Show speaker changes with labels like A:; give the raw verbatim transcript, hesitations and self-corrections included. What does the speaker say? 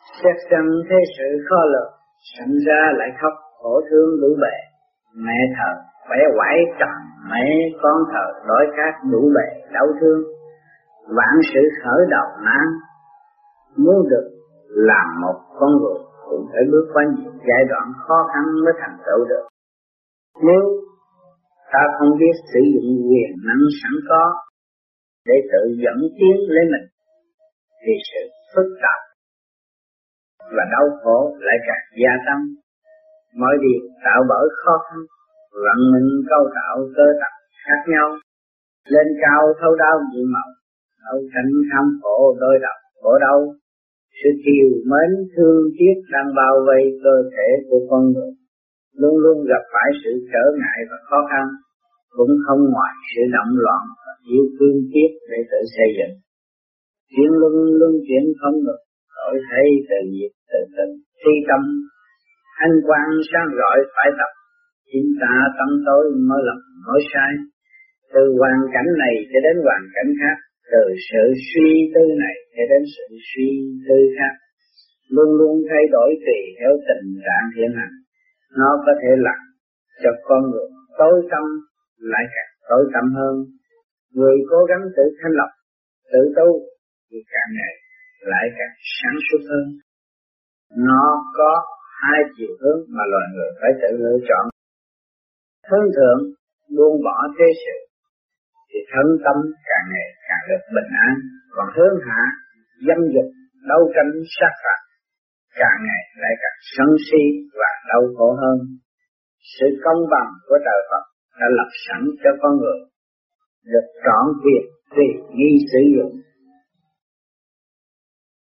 A: Xét rằng thế sự khó lường, sinh ra lại khóc khổ thương đủ bề. Mẹ thờ khỏe quải tròn, mẹ con thờ đói khát đủ bề đau thương. Vạn sự khởi đầu nan, muốn được làm một con người cũng phải bước qua nhiều giai đoạn khó khăn mới thành tựu được. Nếu ta không biết sử dụng quyền năng sẵn có để tự dẫn tiến lấy mình, thì sự phức tạp và đau khổ lại càng gia tăng. Mọi điều tạo bởi khó khăn, vận mệnh câu tạo cơ tập khác nhau, lên cao thấu đau nhiệm màu, đấu tranh kham khổ đôi đầu khổ đau. Sự chiều mến thương tiếc đang bao vây cơ thể của con người, luôn luôn gặp phải sự trở ngại và khó khăn, cũng không ngoài sự động loạn và thiếu thương tiếc để tự xây dựng. Chuyển luân luân chuyển không ngừng, đổi thay từ diệt từ từ, thi tâm, anh quan sáng rọi phải tập, chính ta tâm tối mới lầm mới sai. Từ hoàn cảnh này cho đến hoàn cảnh khác, từ sự suy tư này cho đến sự suy tư khác, luôn luôn thay đổi tùy theo tình trạng hiện hành. Nó có thể làm cho con người tối tâm lại càng tối tâm hơn. Người cố gắng tự thanh lọc, tự tu thì càng ngày lại càng sáng suốt hơn. Nó có hai chiều hướng mà loài người phải tự lựa chọn. Hướng thượng buông bỏ thế sự thì thân tâm càng ngày càng được bình an, còn hướng hạ dâm dục đấu tranh sát phạt càng ngày lại càng sân si và đau khổ hơn. Sự công bằng của trời Phật đã lập sẵn cho con người được trọn quyền tùy nghi sử dụng